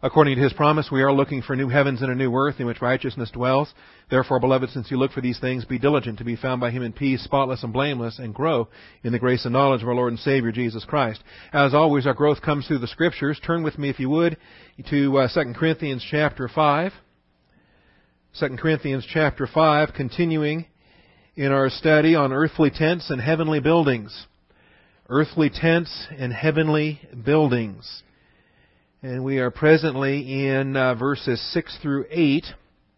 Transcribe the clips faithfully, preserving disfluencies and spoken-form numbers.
According to His promise, we are looking for new heavens and a new earth in which righteousness dwells. Therefore, beloved, since you look for these things, be diligent to be found by Him in peace, spotless and blameless, and grow in the grace and knowledge of our Lord and Savior, Jesus Christ. As always, our growth comes through the Scriptures. Turn with me, if you would, to uh, Second Corinthians chapter five. Second Corinthians chapter five, continuing in our study on earthly tents and heavenly buildings. Earthly tents and heavenly buildings. And we are presently in uh, verses six through eight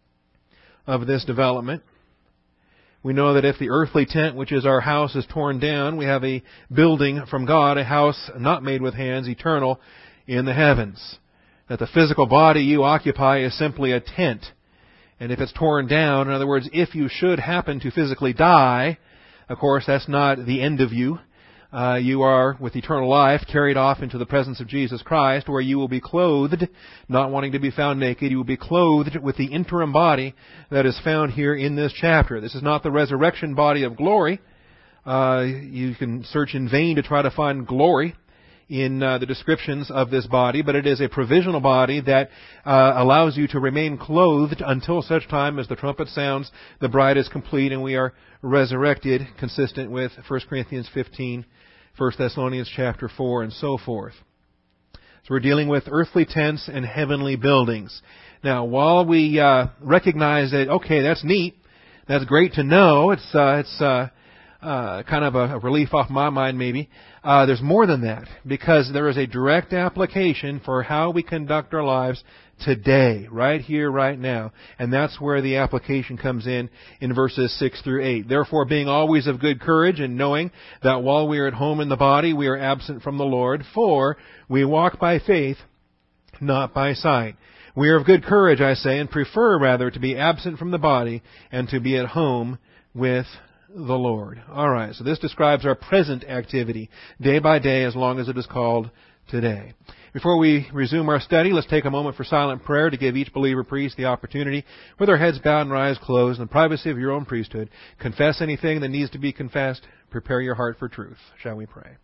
of this development. We know that if the earthly tent, which is our house, is torn down, we have a building from God, a house not made with hands, eternal in the heavens. That the physical body you occupy is simply a tent. And if it's torn down, in other words, if you should happen to physically die, of course, that's not the end of you. Uh, you are, with eternal life, carried off into the presence of Jesus Christ, where you will be clothed, not wanting to be found naked. You will be clothed with the interim body that is found here in this chapter. This is not the resurrection body of glory. Uh, you can search in vain to try to find glory in uh, the descriptions of this body, but it is a provisional body that uh, allows you to remain clothed until such time as the trumpet sounds, the bride is complete, and we are resurrected, consistent with First Corinthians fifteen, First Thessalonians chapter four, and so forth. So we're dealing with earthly tents and heavenly buildings. Now, while we uh, recognize that, okay, that's neat, that's great to know, it's uh, it's uh, uh, kind of a, a relief off my mind maybe, uh, there's more than that, because there is a direct application for how we conduct our lives today, right here, right now. And that's where the application comes in, in verses six through eight. Therefore, being always of good courage, and knowing that while we are at home in the body, we are absent from the Lord, for we walk by faith, not by sight. We are of good courage, I say, and prefer rather to be absent from the body and to be at home with the Lord. All right, so this describes our present activity, day by day, as long as it is called today. Before we resume our study, let's take a moment for silent prayer to give each believer priest the opportunity, with our heads bowed and our eyes closed, in the privacy of your own priesthood, confess anything that needs to be confessed. Prepare your heart for truth. Shall we pray?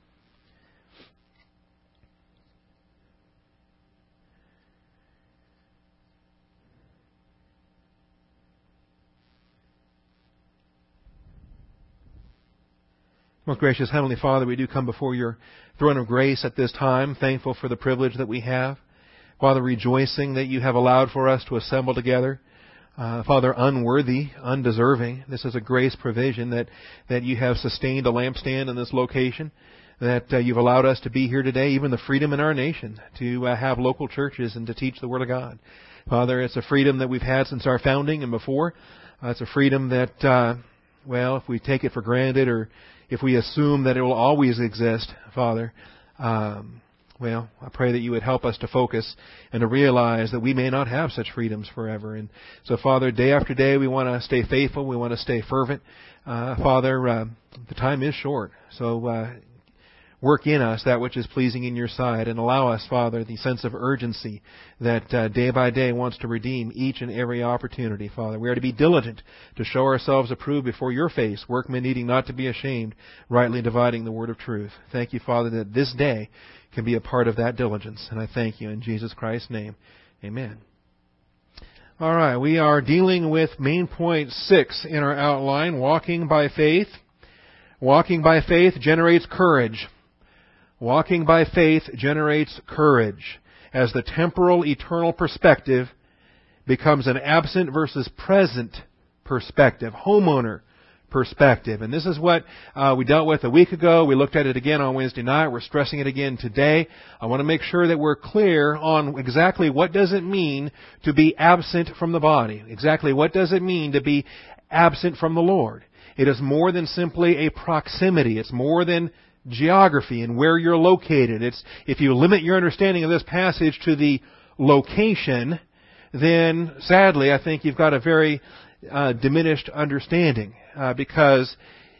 Most gracious Heavenly Father, we do come before your throne of grace at this time, thankful for the privilege that we have. Father, rejoicing that you have allowed for us to assemble together. Uh, Father, unworthy, undeserving. This is a grace provision that, that you have sustained a lampstand in this location, that uh, you've allowed us to be here today, even the freedom in our nation to uh, have local churches and to teach the Word of God. Father, it's a freedom that we've had since our founding and before. Uh, it's a freedom that, uh, well, if we take it for granted or if we assume that it will always exist, Father, um, well, I pray that you would help us to focus and to realize that we may not have such freedoms forever. And so, Father, day after day, we want to stay faithful. We want to stay fervent. Uh, Father, uh, the time is short. So uh, work in us that which is pleasing in your sight, and allow us, Father, the sense of urgency that uh, day by day wants to redeem each and every opportunity, Father. We are to be diligent to show ourselves approved before your face, workmen needing not to be ashamed, rightly dividing the word of truth. Thank you, Father, that this day can be a part of that diligence, and I thank you in Jesus Christ's name. Amen. All right, we are dealing with main point six in our outline, walking by faith. Walking by faith generates courage. Walking by faith generates courage, as the temporal, eternal perspective becomes an absent versus present perspective, homeowner perspective. And this is what uh, we dealt with a week ago. We looked at it again on Wednesday night. We're stressing it again today. I want to make sure that we're clear on exactly what does it mean to be absent from the body. Exactly what does it mean to be absent from the Lord. It is more than simply a proximity. It's more than geography and where you're located. It's if you limit your understanding of this passage to the location, then sadly I think you've got a very uh, diminished understanding uh, because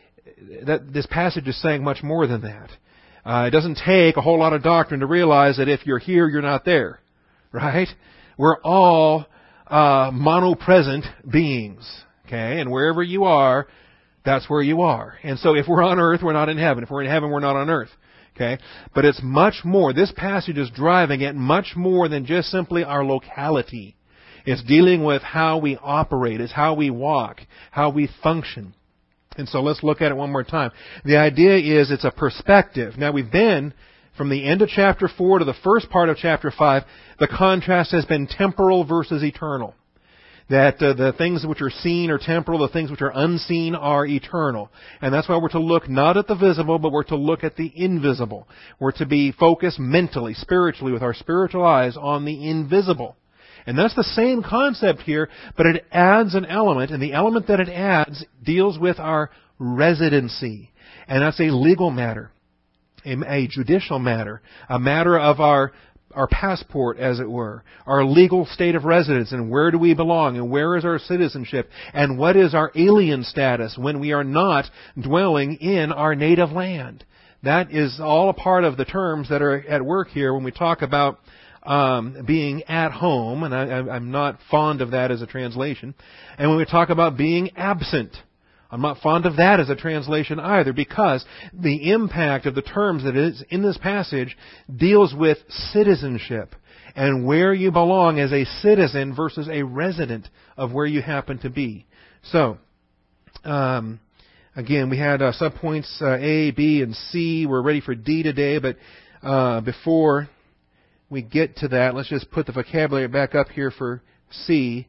that this passage is saying much more than that. Uh, it doesn't take a whole lot of doctrine to realize that if you're here, you're not there, right? We're all uh, monopresent beings, okay? And wherever you are, that's where you are. And so if we're on earth, we're not in heaven. If we're in heaven, we're not on earth. Okay? But it's much more. This passage is driving at much more than just simply our locality. It's dealing with how we operate. It's how we walk, how we function. And so let's look at it one more time. The idea is it's a perspective. Now we've been, from the end of chapter four to the first part of chapter five, the contrast has been temporal versus eternal. That uh, the things which are seen are temporal, the things which are unseen are eternal. And that's why we're to look not at the visible, but we're to look at the invisible. We're to be focused mentally, spiritually, with our spiritual eyes on the invisible. And that's the same concept here, but it adds an element, and the element that it adds deals with our residency. And that's a legal matter, a, a judicial matter, a matter of our our passport, as it were, our legal state of residence, and where do we belong, and where is our citizenship, and what is our alien status when we are not dwelling in our native land. That is all a part of the terms that are at work here when we talk about Um, being at home, and I, I'm not fond of that as a translation. And when we talk about being absent, I'm not fond of that as a translation either, because the impact of the terms that is in this passage deals with citizenship and where you belong as a citizen versus a resident of where you happen to be. So, um, again, we had uh, subpoints uh, A, B, and C. We're ready for D today, but uh, before we get to that, let's just put the vocabulary back up here for C.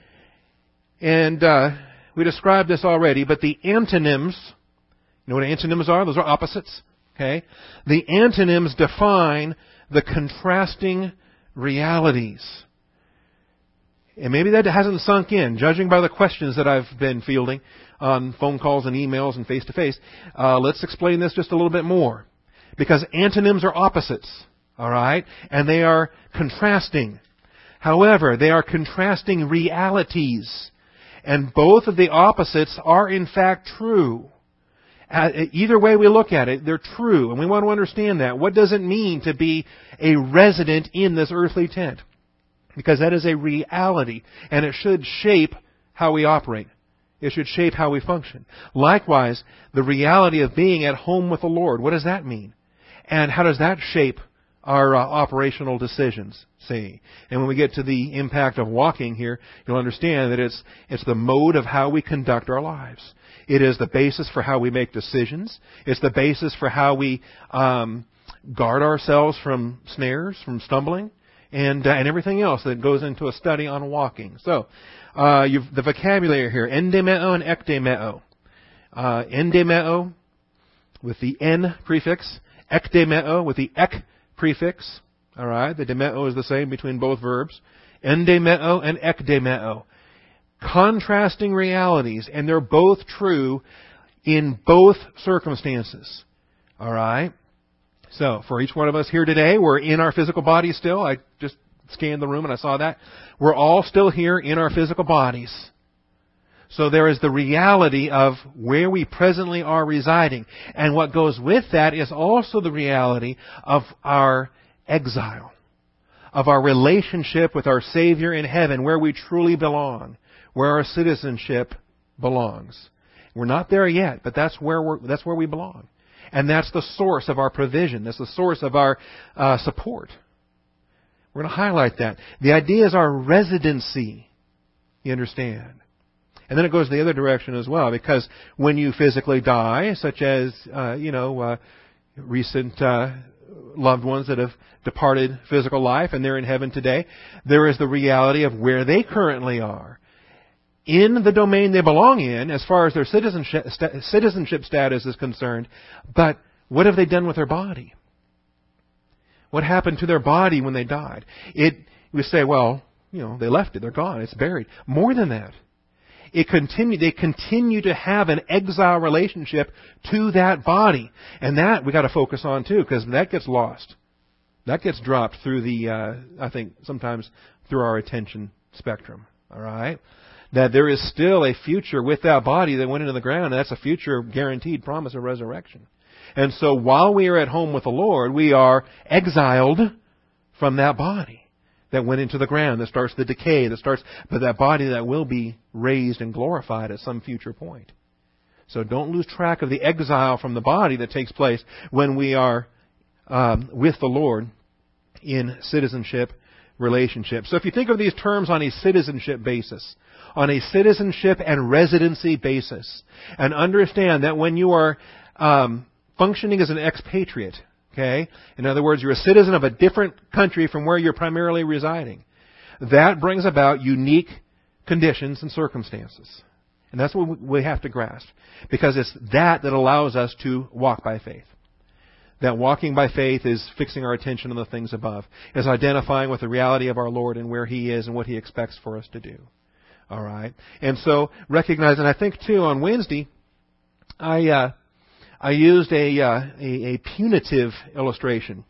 And uh, we described this already, but the antonyms, you know what antonyms are? Those are opposites. Okay? The antonyms define the contrasting realities. And maybe that hasn't sunk in, judging by the questions that I've been fielding on phone calls and emails and face-to-face. Uh, let's explain this just a little bit more. Because antonyms are opposites. All right? And they are contrasting. However, they are contrasting realities. And both of the opposites are in fact true. Uh, either way we look at it, they're true. And we want to understand that. What does it mean to be a resident in this earthly tent? Because that is a reality. And it should shape how we operate. It should shape how we function. Likewise, the reality of being at home with the Lord. What does that mean? And how does that shape our uh, operational decisions, see? And when we get to the impact of walking here, you'll understand that it's it's the mode of how we conduct our lives. It is the basis for how we make decisions. It's the basis for how we um, guard ourselves from snares, from stumbling, and uh, and everything else that goes into a study on walking. So, uh, you've, the vocabulary here, endemeo and ekdemeo. Uh, endemeo with the N prefix, ekdemeo with the ek prefix. All right, the demeo is the same between both verbs. Endemeo and ekdemeo. Contrasting realities, and they're both true in both circumstances. All right? So, for each one of us here today, we're in our physical bodies still. I just scanned the room and I saw that. We're all still here in our physical bodies. So there is the reality of where we presently are residing. And what goes with that is also the reality of our exile, of our relationship with our Savior in heaven, where we truly belong, where our citizenship belongs. We're not there yet, but that's where we're, that's where we belong. And that's the source of our provision. That's the source of our uh, support. We're going to highlight that. The idea is our residency. You understand? And then it goes the other direction as well, because when you physically die, such as, uh, you know, uh, recent uh, loved ones that have departed physical life and they're in heaven today, there is the reality of where they currently are in the domain they belong in as far as their citizenship, citizenship status is concerned. But what have they done with their body? What happened to their body when they died? It, we say, well, you know, they left it. They're gone. It's buried. More than that. It continue, they continue to have an exile relationship to that body. And that we got to focus on too, because that gets lost. That gets dropped through the, uh, I think, sometimes through our attention spectrum. All right? That there is still a future with that body that went into the ground, and that's a future guaranteed promise of resurrection. And so while we are at home with the Lord, we are exiled from that body that went into the ground, that starts the decay, that starts, but that body that will be raised and glorified at some future point. So don't lose track of the exile from the body that takes place when we are um, with the Lord in citizenship relationships. So if you think of these terms on a citizenship basis, on a citizenship and residency basis, and understand that when you are um, functioning as an expatriate, okay, in other words, you're a citizen of a different country from where you're primarily residing, that brings about unique conditions and circumstances. And that's what we have to grasp, because it's that that allows us to walk by faith. That walking by faith is fixing our attention on the things above, is identifying with the reality of our Lord and where He is and what He expects for us to do. All right, and so recognize, and I think too on Wednesday, I uh, I used a, uh, a a punitive illustration.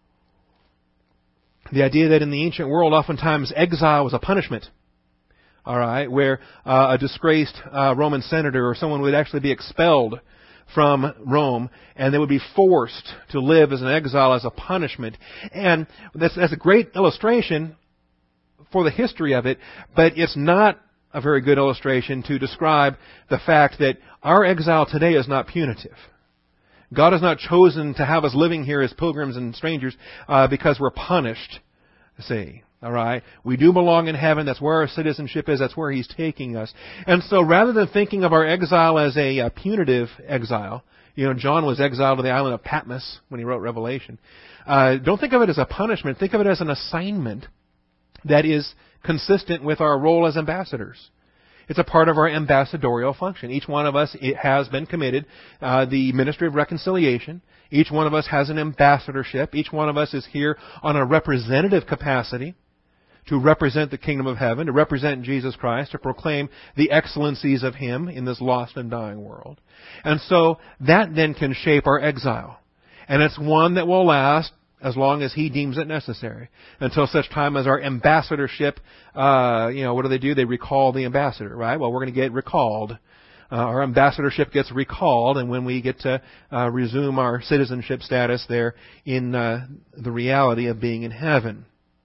The idea that in the ancient world, oftentimes exile was a punishment. All right, where uh, a disgraced uh, Roman senator or someone would actually be expelled from Rome, and they would be forced to live as an exile as a punishment. And that's, that's a great illustration for the history of it, but it's not a very good illustration to describe the fact that our exile today is not punitive. God has not chosen to have us living here as pilgrims and strangers uh, because we're punished, see. All right? We do belong in heaven. That's where our citizenship is. That's where He's taking us. And so rather than thinking of our exile as a, a punitive exile, you know, John was exiled to the island of Patmos when he wrote Revelation. Uh, don't think of it as a punishment. Think of it as an assignment that is consistent with our role as ambassadors. It's a part of our ambassadorial function. Each one of us it has been committed uh, the ministry of reconciliation. Each one of us has an ambassadorship. Each one of us is here on a representative capacity to represent the kingdom of heaven, to represent Jesus Christ, to proclaim the excellencies of Him in this lost and dying world. And so that then can shape our exile. And it's one that will last as long as He deems it necessary, until such time as our ambassadorship, uh, you know, what do they do? They recall the ambassador, right? Well, we're going to get recalled. Uh, our ambassadorship gets recalled, and when we get to uh, resume our citizenship status there in uh, the reality of being in heaven.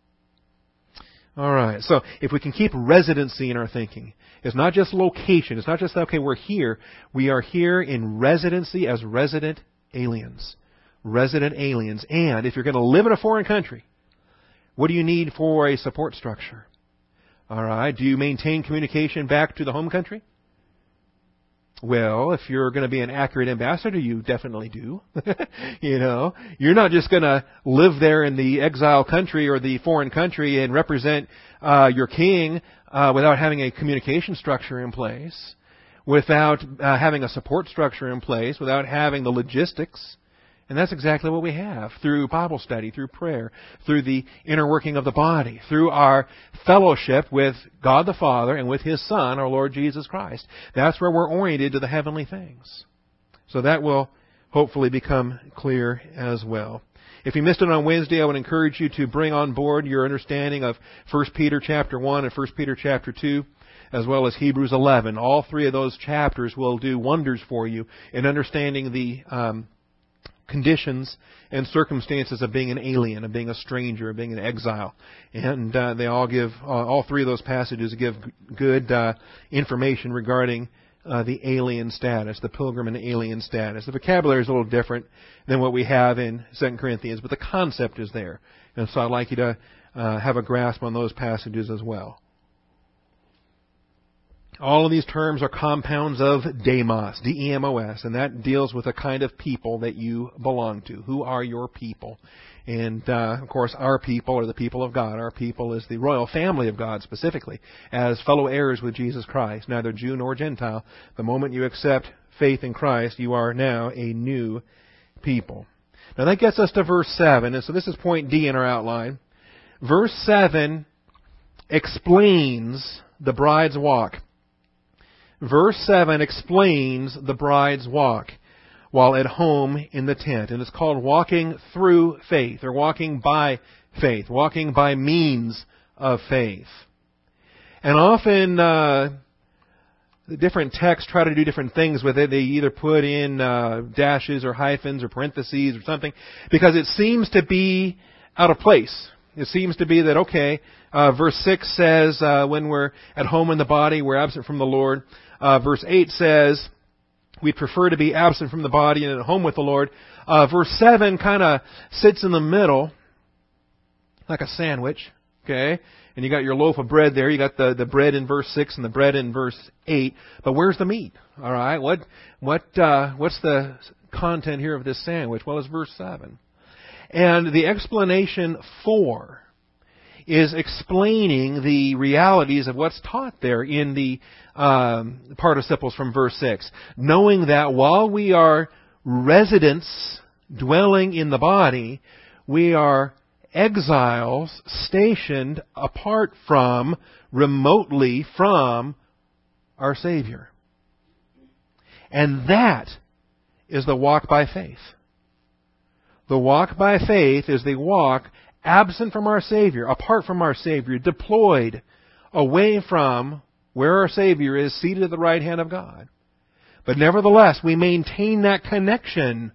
All right, so if we can keep residency in our thinking, it's not just location. It's not just, okay, we're here. We are here in residency as resident aliens. Resident aliens. And if you're going to live in a foreign country, what do you need for a support structure? All right, do you maintain communication back to the home country? Well, if you're going to be an accurate ambassador, you definitely do. You know, you're not just going to live there in the exile country or the foreign country and represent uh, your king uh, without having a communication structure in place, without uh, having a support structure in place, without having the logistics. And that's exactly what we have through Bible study, through prayer, through the inner working of the body, through our fellowship with God the Father and with His Son, our Lord Jesus Christ. That's where we're oriented to the heavenly things. So that will hopefully become clear as well. If you missed it on Wednesday, I would encourage you to bring on board your understanding of First Peter chapter one and First Peter chapter two, as well as Hebrews eleven. All three of those chapters will do wonders for you in understanding the um, conditions and circumstances of being an alien, of being a stranger, of being an exile. And uh, they all give, uh, all three of those passages give g- good uh, information regarding uh, the alien status, the pilgrim and alien status. The vocabulary is a little different than what we have in Second Corinthians, but the concept is there. And so I'd like you to uh, have a grasp on those passages as well. All of these terms are compounds of demos, D E M O S, and that deals with a kind of people that you belong to. Who are your people? And, uh, of course, our people are the people of God. Our people is the royal family of God specifically, as fellow heirs with Jesus Christ, neither Jew nor Gentile. The moment you accept faith in Christ, you are now a new people. Now that gets us to verse seven, and so this is point D in our outline. Verse seven explains the bride's walk. Verse seven explains the bride's walk while at home in the tent. And it's called walking through faith, or walking by faith, walking by means of faith. And often uh, the different texts try to do different things with it. They either put in uh, dashes or hyphens or parentheses or something, because it seems to be out of place. It seems to be that, okay, uh, verse six says uh, when we're at home in the body, we're absent from the Lord. Uh, verse eight says we prefer to be absent from the body and at home with the Lord. uh, verse seven kind of sits in the middle, like a sandwich, okay? And you got your loaf of bread there. You got the, the bread in verse six and the bread in verse eight. But where's the meat? All right. What what uh, what's the content here of this sandwich? Well, it's verse seven. And the explanation for is explaining the realities of what's taught there in the um, participles from verse six. Knowing that while we are residents dwelling in the body, we are exiles stationed apart from, remotely from, our Savior. And that is the walk by faith. The walk by faith is the walk absent from our Savior, apart from our Savior, deployed away from where our Savior is, seated at the right hand of God. But nevertheless, we maintain that connection.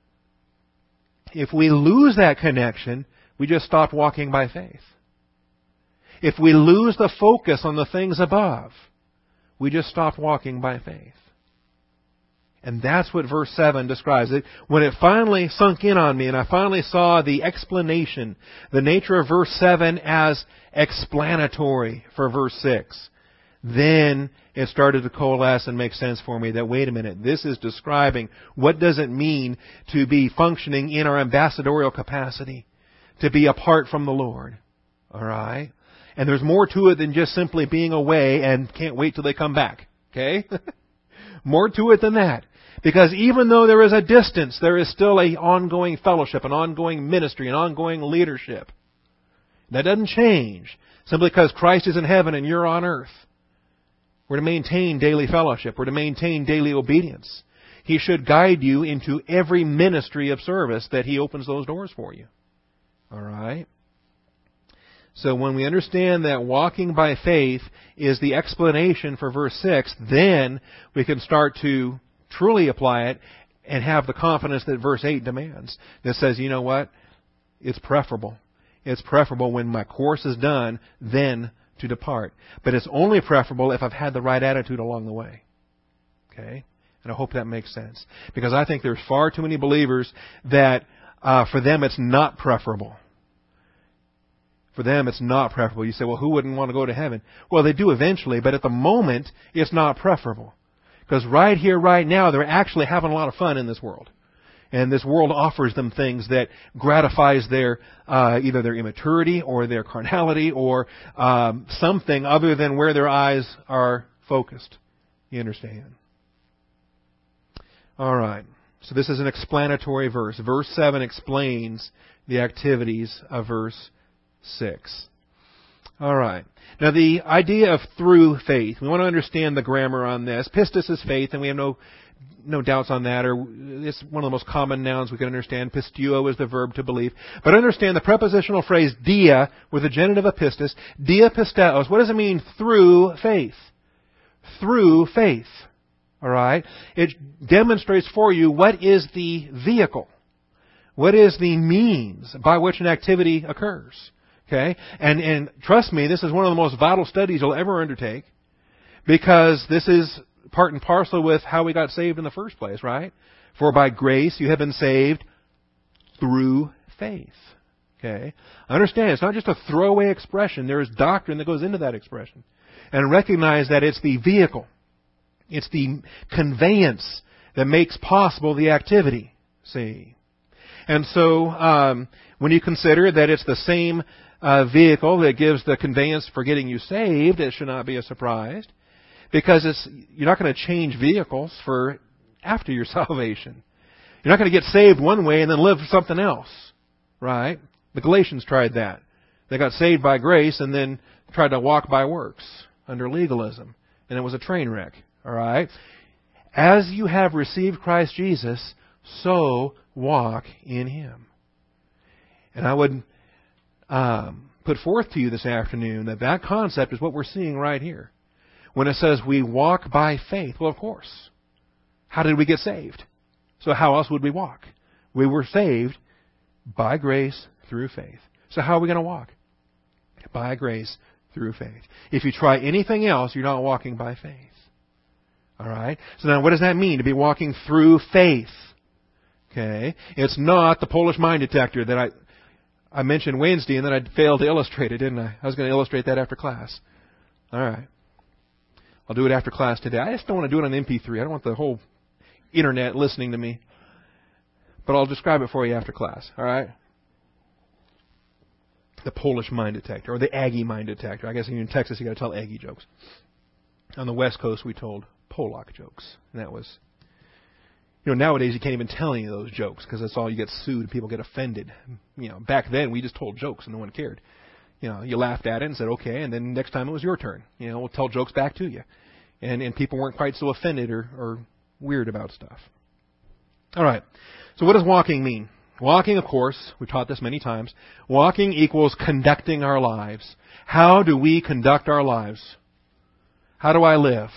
If we lose that connection, we just stop walking by faith. If we lose the focus on the things above, we just stop walking by faith. And that's what verse seven describes. It when it finally sunk in on me and I finally saw the explanation, the nature of verse seven as explanatory for verse six, then it started to coalesce and make sense for me that, wait a minute, this is describing what does it mean to be functioning in our ambassadorial capacity, to be apart from the Lord. All right? And there's more to it than just simply being away and can't wait till they come back. Okay? More to it than that. Because even though there is a distance, there is still an ongoing fellowship, an ongoing ministry, an ongoing leadership. That doesn't change simply because Christ is in heaven and you're on earth. We're to maintain daily fellowship. We're to maintain daily obedience. He should guide you into every ministry of service that He opens those doors for you. All right? So when we understand that walking by faith is the explanation for verse six, then we can start to truly apply it and have the confidence that verse eight demands. That says, you know what? It's preferable. It's preferable when my course is done, then to depart. But it's only preferable if I've had the right attitude along the way. Okay? And I hope that makes sense. Because I think there's far too many believers that uh, for them it's not preferable. For them, it's not preferable. You say, well, who wouldn't want to go to heaven? Well, they do eventually, but at the moment, it's not preferable. Because right here, right now, they're actually having a lot of fun in this world. And this world offers them things that gratifies their uh, either their immaturity or their carnality or um, something other than where their eyes are focused. You understand? All right. So this is an explanatory verse. Verse seven explains the activities of verse six. All right. Now the idea of through faith. We want to understand the grammar on this. Pistis is faith, and we have no no doubts on that. Or it's one of the most common nouns we can understand. Pistuo is the verb to believe. But understand the prepositional phrase dia with the genitive of pistis. Dia pisteos. What does it mean through faith? Through faith. All right. It demonstrates for you what is the vehicle. What is the means by which an activity occurs. Okay? And, and trust me, this is one of the most vital studies you'll ever undertake because this is part and parcel with how we got saved in the first place, right? For by grace you have been saved through faith. Okay? Understand, it's not just a throwaway expression. There is doctrine that goes into that expression. And recognize that it's the vehicle. It's the conveyance that makes possible the activity. See? And so, um, when you consider that it's the same Uh, vehicle that gives the conveyance for getting you saved, it should not be a surprise. Because it's you're not going to change vehicles for after your salvation. You're not going to get saved one way and then live something else. Right? The Galatians tried that. They got saved by grace and then tried to walk by works under legalism. And it was a train wreck. All right? As you have received Christ Jesus, so walk in Him. And I would Um, put forth to you this afternoon that that concept is what we're seeing right here. When it says we walk by faith, well, of course. How did we get saved? So how else would we walk? We were saved by grace through faith. So how are we going to walk? By grace through faith. If you try anything else, you're not walking by faith. All right? So now what does that mean to be walking through faith? Okay? It's not the Polish mine detector that I I mentioned Wednesday and then I failed to illustrate it, didn't I? I was going to illustrate that after class. All right. I'll do it after class today. I just don't want to do it on M P three. I don't want the whole internet listening to me. But I'll describe it for you after class. All right? The Polish mine detector, or the Aggie mine detector. I guess in Texas you got to tell Aggie jokes. On the West Coast we told Polak jokes. And that was... You know, nowadays you can't even tell any of those jokes because that's all you get sued and people get offended. You know, back then we just told jokes and no one cared. You know, you laughed at it and said, okay, and then next time it was your turn. You know, we'll tell jokes back to you. And and people weren't quite so offended or, or weird about stuff. All right. So what does walking mean? Walking, of course, we've taught this many times. Walking equals conducting our lives. How do we conduct our lives? How do I live?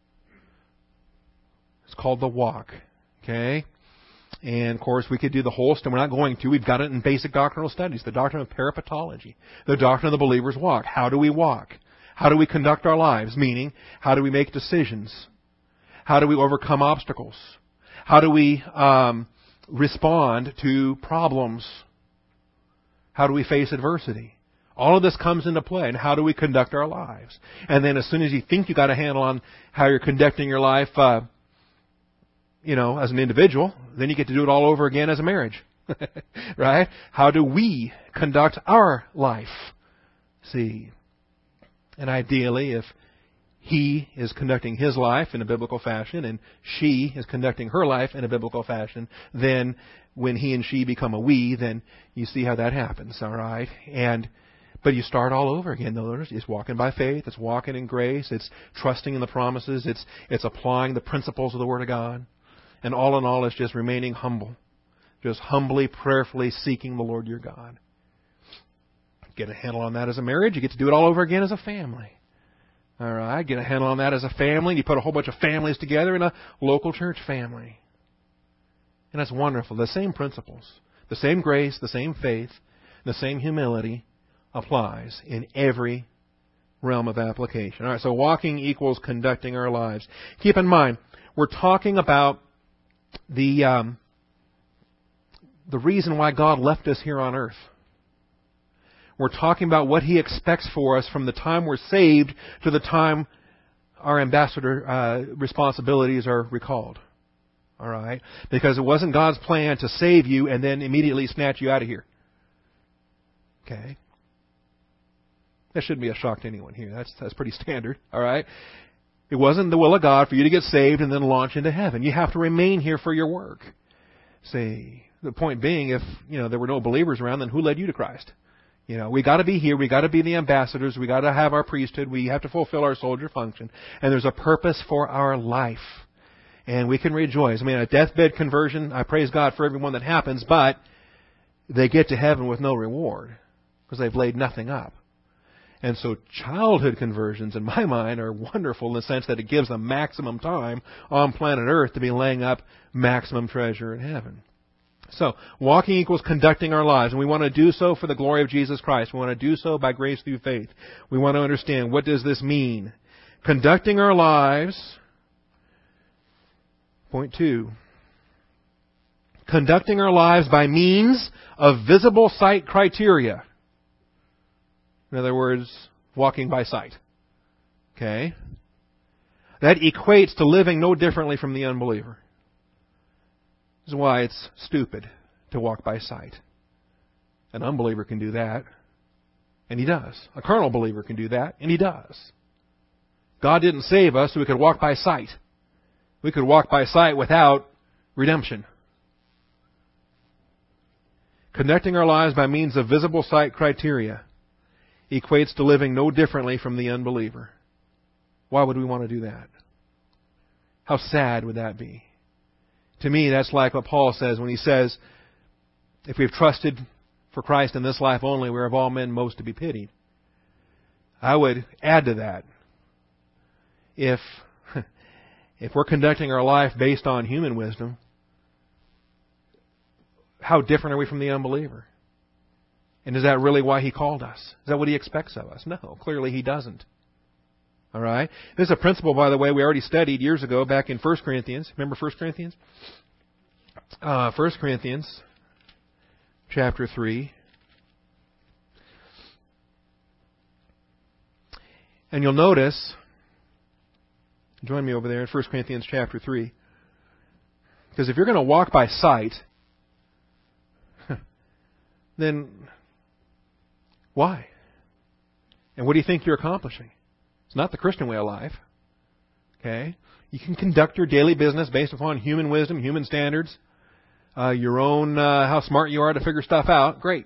It's called the walk. Okay? And, of course, we could do the whole stuff. We're not going to. We've got it in basic doctrinal studies. The doctrine of parapatology. The doctrine of the believer's walk. How do we walk? How do we conduct our lives? Meaning, how do we make decisions? How do we overcome obstacles? How do we um, respond to problems? How do we face adversity? All of this comes into play. And how do we conduct our lives? And then as soon as you think you got a handle on how you're conducting your life, uh, you know, as an individual, then you get to do it all over again as a marriage. Right? How do we conduct our life? See. And ideally, if he is conducting his life in a biblical fashion and she is conducting her life in a biblical fashion, then when he and she become a we, then you see how that happens, all right? And but you start all over again. Notice it's walking by faith, it's walking in grace, it's trusting in the promises, it's it's applying the principles of the Word of God. And all in all, it's just remaining humble. Just humbly, prayerfully seeking the Lord your God. Get a handle on that as a marriage. You get to do it all over again as a family. All right? Get a handle on that as a family. You put a whole bunch of families together in a local church family. And that's wonderful. The same principles, the same grace, the same faith, the same humility applies in every realm of application. All right, so walking equals conducting our lives. Keep in mind, we're talking about the um, the reason why God left us here on earth. We're talking about what He expects for us from the time we're saved to the time our ambassador uh, responsibilities are recalled. All right? Because it wasn't God's plan to save you and then immediately snatch you out of here. Okay? That shouldn't be a shock to anyone here. That's that's pretty standard. All right? It wasn't the will of God for you to get saved and then launch into heaven. You have to remain here for your work. See, the point being, if you know there were no believers around, then who led you to Christ? You know, we got to be here. We got to be the ambassadors. We got to have our priesthood. We have to fulfill our soldier function. And there's a purpose for our life, and we can rejoice. I mean, a deathbed conversion, I praise God for everyone that happens, but they get to heaven with no reward because they've laid nothing up. And so childhood conversions, in my mind, are wonderful in the sense that it gives them maximum time on planet Earth to be laying up maximum treasure in heaven. So, walking equals conducting our lives, and we want to do so for the glory of Jesus Christ. We want to do so by grace through faith. We want to understand, what does this mean? Conducting our lives, point two, conducting our lives by means of visible sight criteria. In other words, walking by sight. Okay? That equates to living no differently from the unbeliever. This is why it's stupid to walk by sight. An unbeliever can do that, and he does. A carnal believer can do that, and he does. God didn't save us so we could walk by sight. We could walk by sight without redemption. Conducting our lives by means of visible sight criteria equates to living no differently from the unbeliever. Why would we want to do that? How sad would that be? To me, that's like what Paul says when he says, if we've trusted for Christ in this life only, we're of all men most to be pitied. I would add to that, if if we're conducting our life based on human wisdom, how different are we from the unbeliever? And is that really why He called us? Is that what He expects of us? No, clearly He doesn't. All right? This is a principle, by the way, we already studied years ago back in First Corinthians. Remember First Corinthians? uh, First Corinthians chapter three. And you'll notice, join me over there in First Corinthians chapter three. Because if you're going to walk by sight, then why? And what do you think you're accomplishing? It's not the Christian way of life. Okay? You can conduct your daily business based upon human wisdom, human standards, uh, your own, uh, how smart you are to figure stuff out. Great.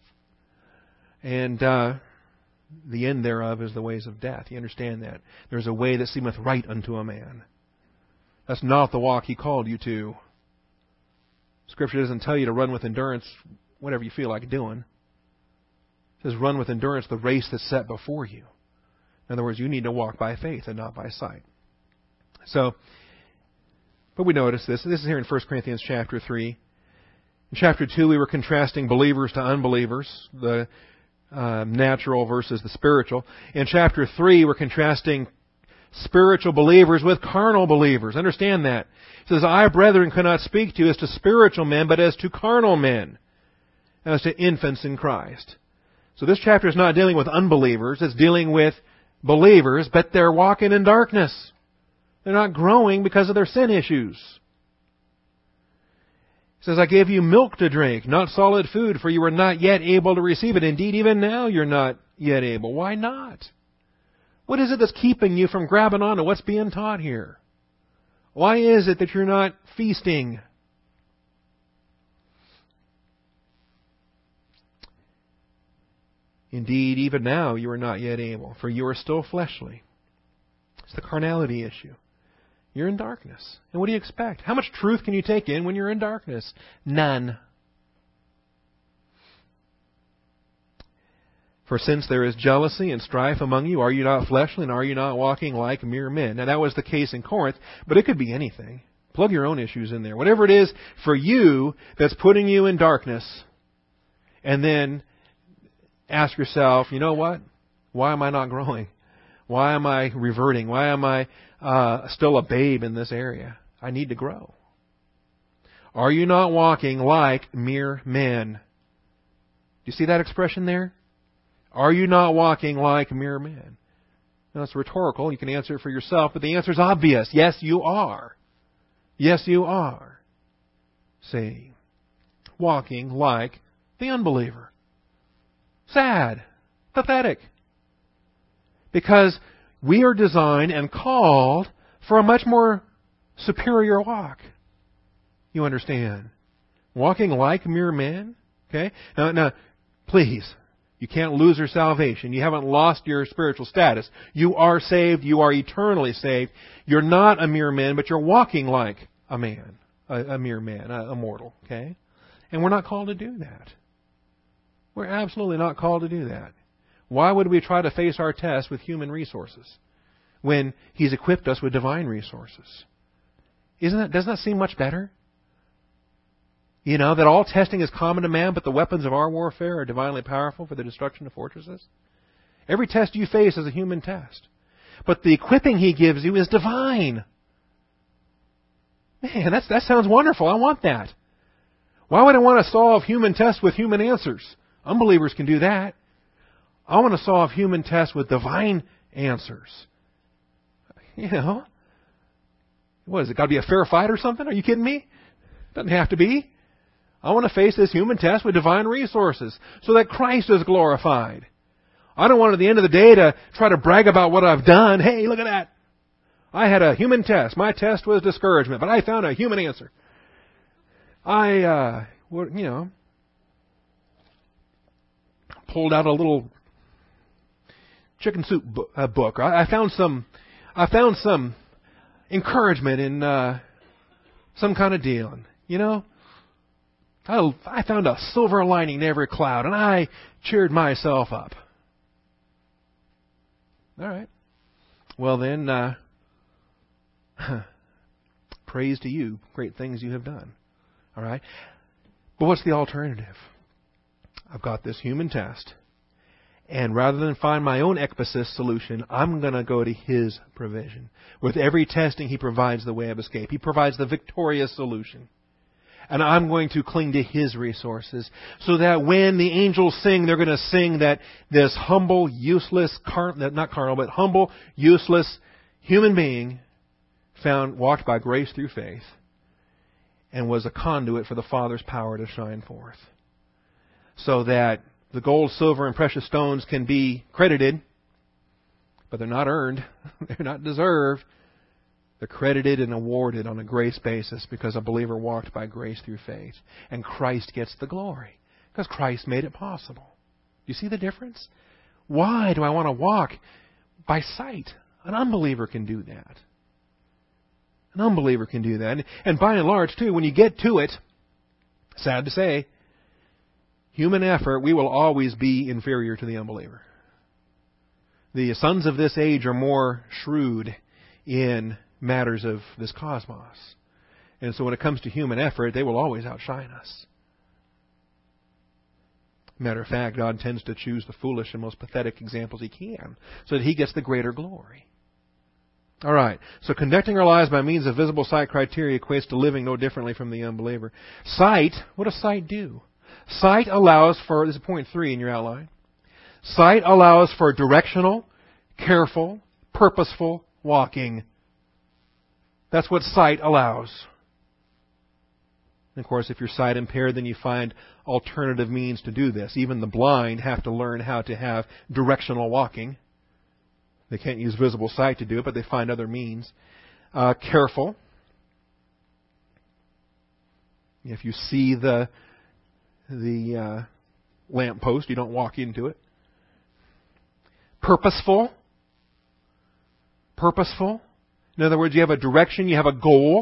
And uh, the end thereof is the ways of death. You understand that? There's a way that seemeth right unto a man. That's not the walk He called you to. Scripture doesn't tell you to run with endurance whatever you feel like doing. It says run with endurance the race that's set before you. In other words, you need to walk by faith and not by sight. So, but we notice this. This is here in First Corinthians chapter three. In chapter two, we were contrasting believers to unbelievers, the uh, natural versus the spiritual. In chapter three, we're contrasting spiritual believers with carnal believers. Understand that. It says, I, brethren, cannot speak to you as to spiritual men, but as to carnal men, as to infants in Christ. So this chapter is not dealing with unbelievers. It's dealing with believers, but they're walking in darkness. They're not growing because of their sin issues. It says, I gave you milk to drink, not solid food, for you were not yet able to receive it. Indeed, even now you're not yet able. Why not? What is it that's keeping you from grabbing on to what's being taught here? Why is it that you're not feasting? Indeed, even now you are not yet able, for you are still fleshly. It's the carnality issue. You're in darkness. And what do you expect? How much truth can you take in when you're in darkness? None. For since there is jealousy and strife among you, are you not fleshly, and are you not walking like mere men? Now that was the case in Corinth, but it could be anything. Plug your own issues in there. Whatever it is for you that's putting you in darkness, and then ask yourself, you know what? Why am I not growing? Why am I reverting? Why am I uh, still a babe in this area? I need to grow. Are you not walking like mere men? Do you see that expression there? Are you not walking like mere men? Now, it's rhetorical. You can answer it for yourself, but the answer is obvious. Yes, you are. Yes, you are. See, walking like the unbeliever. Sad. Pathetic. Because we are designed and called for a much more superior walk. You understand? Walking like mere men. Okay? Now, now, please, you can't lose your salvation. You haven't lost your spiritual status. You are saved. You are eternally saved. You're not a mere man, but you're walking like a man. A, a mere man. A, a mortal. Okay? And we're not called to do that. We're absolutely not called to do that. Why would we try to face our test with human resources when He's equipped us with divine resources? Isn't that, doesn't that seem much better? You know, that all testing is common to man, but the weapons of our warfare are divinely powerful for the destruction of fortresses? Every test you face is a human test. But the equipping He gives you is divine. Man, that's, that sounds wonderful. I want that. Why would I want to solve human tests with human answers? Unbelievers can do that. I want to solve human tests with divine answers. You know, what is it? Got to be a fair fight or something? Are you kidding me? Doesn't have to be. I want to face this human test with divine resources so that Christ is glorified. I don't want at the end of the day to try to brag about what I've done. Hey, look at that. I had a human test. My test was discouragement, but I found a human answer. I, uh, you know, pulled out a little chicken soup book. I found some, I found some encouragement in uh, some kind of deal. And, you know, I, I found a silver lining in every cloud, and I cheered myself up. All right. Well then, uh, praise to you, great things you have done. All right. But what's the alternative? I've got this human test. And rather than find my own ekbasis solution, I'm going to go to His provision. With every testing, He provides the way of escape. He provides the victorious solution. and I'm going to cling to His resources. So that when the angels sing, they're going to sing that this humble, useless, car- not carnal, but humble, useless human being found, walked by grace through faith, and was a conduit for the Father's power to shine forth. So that the gold, silver, and precious stones can be credited, but they're not earned. They're not deserved. They're credited and awarded on a grace basis because a believer walked by grace through faith. And Christ gets the glory because Christ made it possible. Do you see the difference? Why do I want to walk by sight? An unbeliever can do that. An unbeliever can do that. And, and by and large, too, when you get to it, sad to say, human effort, we will always be inferior to the unbeliever. The sons of this age are more shrewd in matters of this cosmos. And so when it comes to human effort, they will always outshine us. Matter of fact, God tends to choose the foolish and most pathetic examples He can, so that He gets the greater glory. All right, so conducting our lives by means of visible sight criteria equates to living no differently from the unbeliever. Sight, what does sight do? Sight allows for, this is point three in your outline, sight allows for directional, careful, purposeful walking. That's what sight allows. And of course, if you're sight impaired, then you find alternative means to do this. Even the blind have to learn how to have directional walking. They can't use visible sight to do it, but they find other means. Uh, careful. If you see the the uh, lamp post, you don't walk into it. Purposeful. Purposeful. In other words, you have a direction, you have a goal.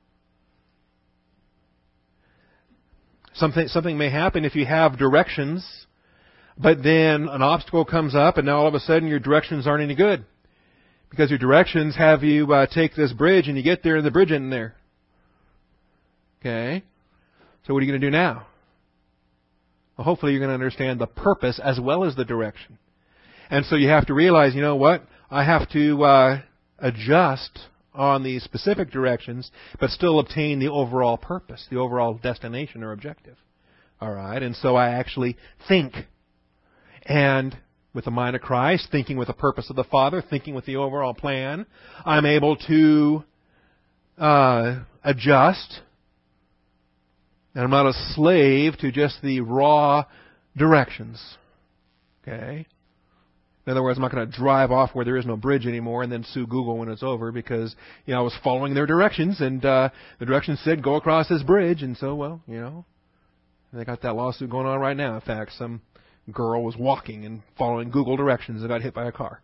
Something something may happen if you have directions, but then an obstacle comes up, and now all of a sudden your directions aren't any good. Because your directions have you uh, take this bridge, and you get there, and the bridge isn't there. Okay? So what are you going to do now? Well, hopefully you're going to understand the purpose as well as the direction. And so you have to realize, you know what? I have to uh, adjust on the specific directions, but still obtain the overall purpose, the overall destination or objective. All right? And so I actually think. And with the mind of Christ, thinking with the purpose of the Father, thinking with the overall plan, I'm able to uh, adjust. And I'm not a slave to just the raw directions. Okay? In other words, I'm not going to drive off where there is no bridge anymore and then sue Google when it's over because, you know, I was following their directions and uh, the directions said go across this bridge. And so, well, you know, they got that lawsuit going on right now. In fact, some girl was walking and following Google directions and got hit by a car.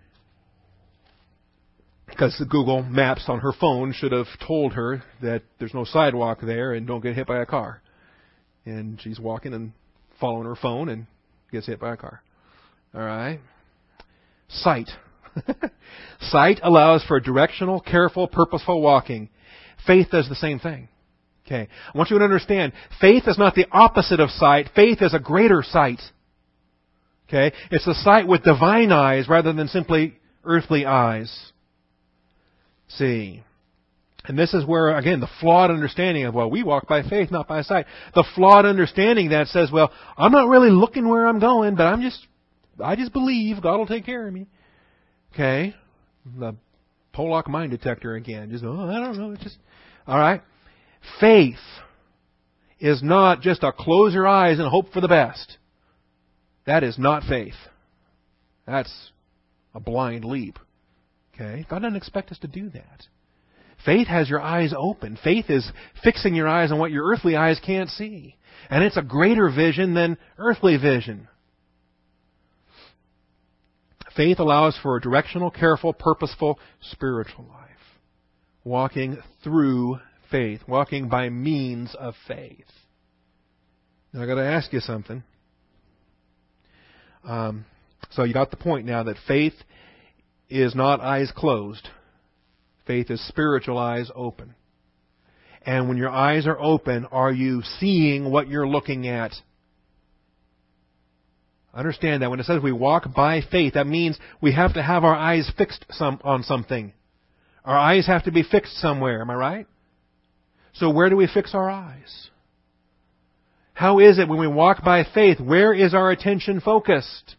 Because the Google Maps on her phone should have told her that there's no sidewalk there and don't get hit by a car. And she's walking and following her phone and gets hit by a car. All right. Sight. Sight allows for directional, careful, purposeful walking. Faith does the same thing. Okay. I want you to understand, faith is not the opposite of sight. Faith is a greater sight. Okay. It's the sight with divine eyes rather than simply earthly eyes. See. And this is where, again, the flawed understanding of, well, we walk by faith, not by sight. The flawed understanding that says, well, I'm not really looking where I'm going, but I'm just, I just believe God will take care of me. Okay. The Pollock mind detector again. Just, oh, I don't know. It's just, all right. Faith is not just a close your eyes and hope for the best. That is not faith. That's a blind leap. Okay? God doesn't expect us to do that. Faith has your eyes open. Faith is fixing your eyes on what your earthly eyes can't see. And it's a greater vision than earthly vision. Faith allows for a directional, careful, purposeful, spiritual life. Walking through faith. Walking by means of faith. Now I've got to ask you something. Um, so you got the point now that faith is not eyes closed. Faith is spiritual eyes open. And when your eyes are open, are you seeing what you're looking at? Understand that when it says we walk by faith, that means we have to have our eyes fixed some, on something. Our eyes have to be fixed somewhere. Am I right? So where do we fix our eyes? How is it when we walk by faith? Where is our attention focused?